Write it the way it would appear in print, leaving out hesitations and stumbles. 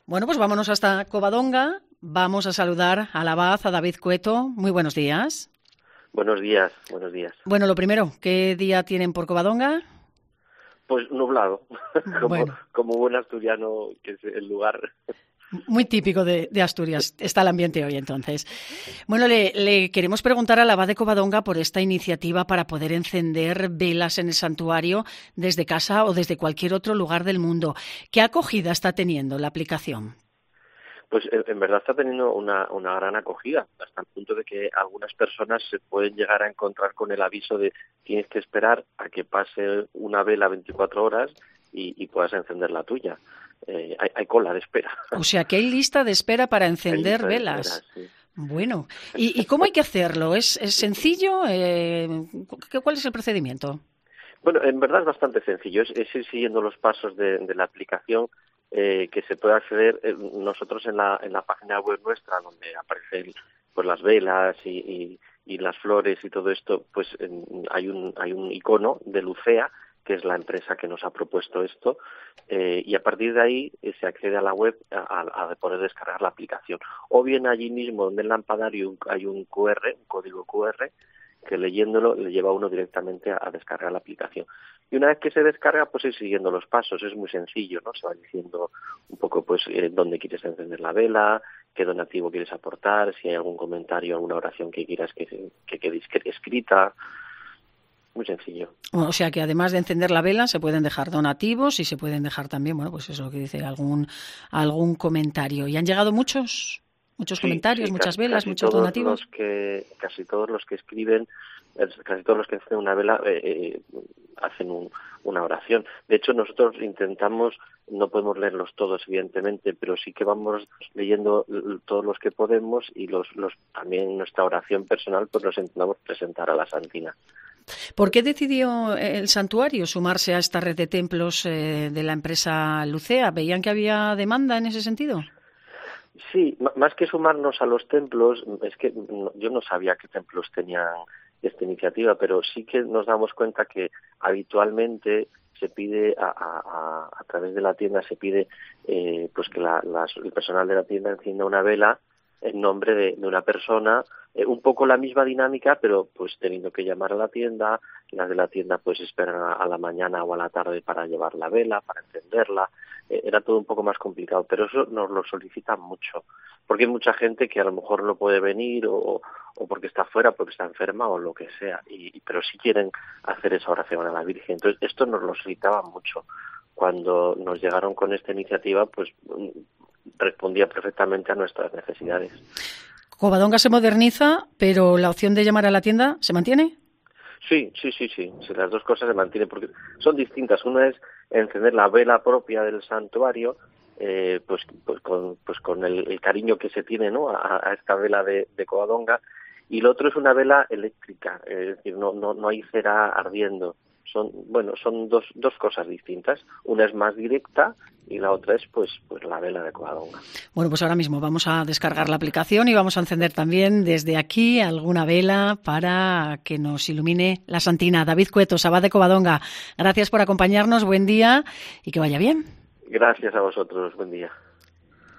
Bueno, pues vámonos hasta Covadonga. Vamos a saludar al abad, a David Cueto. Muy buenos días. Buenos días, buenos días. Bueno, lo primero, ¿qué día tienen por Covadonga? Pues nublado, Bueno, como buen asturiano, que es el lugar. muy típico de Asturias está el ambiente hoy, entonces. Bueno, le queremos preguntar al abad de Covadonga por esta iniciativa para poder encender velas en el santuario desde casa o desde cualquier otro lugar del mundo. ¿Qué acogida está teniendo la aplicación? Pues en verdad está teniendo una gran acogida, hasta el punto de que algunas personas se pueden llegar a encontrar con el aviso de tienes que esperar a que pase una vela 24 horas y puedas encender la tuya. Hay cola de espera. O sea, que hay lista de espera para Hay encender lista de velas. espera, sí. Bueno, ¿y cómo hay que hacerlo? ¿Es sencillo? ¿Cuál es el procedimiento? Bueno, en verdad es bastante sencillo, es ir siguiendo los pasos de la aplicación que se puede acceder nosotros en la página web nuestra, donde aparecen pues las velas y las flores y todo esto, pues hay un icono de Lucea, que es la empresa que nos ha propuesto esto, y a partir de ahí se accede a la web a poder descargar la aplicación. O bien allí mismo en el lampadario hay un QR, un código QR, que leyéndolo le lleva a uno directamente a descargar la aplicación. Y una vez que se descarga, pues ir siguiendo los pasos, es muy sencillo, ¿no? Se va diciendo un poco pues dónde quieres encender la vela, qué donativo quieres aportar, si hay algún comentario, alguna oración que quieras que quede escrita. Muy sencillo. O sea que además de encender la vela se pueden dejar donativos y se pueden dejar también, bueno, pues eso que dice algún comentario. ¿Y han llegado muchos comentarios, Sí, muchas velas, muchos donativos? Casi todos los que escriben, casi todos los que encienden una vela hacen una oración. De hecho, nosotros intentamos, no podemos leerlos todos, evidentemente, pero sí que vamos leyendo todos los que podemos y también nuestra oración personal, pues los intentamos presentar a la Santina. ¿Por qué decidió el santuario sumarse a esta red de templos de la empresa Lucea? ¿Veían que había demanda en ese sentido? Sí, más que sumarnos a los templos, es que yo no sabía qué templos tenían esta iniciativa, pero sí que nos damos cuenta que habitualmente se pide a través de la tienda se pide pues que el personal de la tienda encienda una vela en nombre de una persona, un poco la misma dinámica, pero pues teniendo que llamar a la tienda, las de la tienda pues esperan a la mañana o a la tarde para llevar la vela, para encenderla. Era todo un poco más complicado, pero eso nos lo solicitan mucho, porque hay mucha gente que a lo mejor no puede venir o porque está fuera, porque está enferma o lo que sea, pero sí quieren hacer esa oración a la Virgen. Entonces esto nos lo solicitaban mucho. Cuando nos llegaron con esta iniciativa, pues respondía perfectamente a nuestras necesidades. Covadonga se moderniza, pero la opción de llamar a la tienda ¿se mantiene? Sí, las dos cosas se mantienen porque son distintas. Una es encender la vela propia del santuario, pues con el cariño que se tiene, ¿no? a esta vela de Covadonga, y lo otro es una vela eléctrica, es decir, no hay cera ardiendo. Son dos cosas distintas. Una es más directa y la otra es pues la vela de Covadonga. Bueno, pues ahora mismo vamos a descargar la aplicación y vamos a encender también desde aquí alguna vela para que nos ilumine la Santina. David Cueto, abad de Covadonga, gracias por acompañarnos, buen día y que vaya bien. Gracias a vosotros, buen día.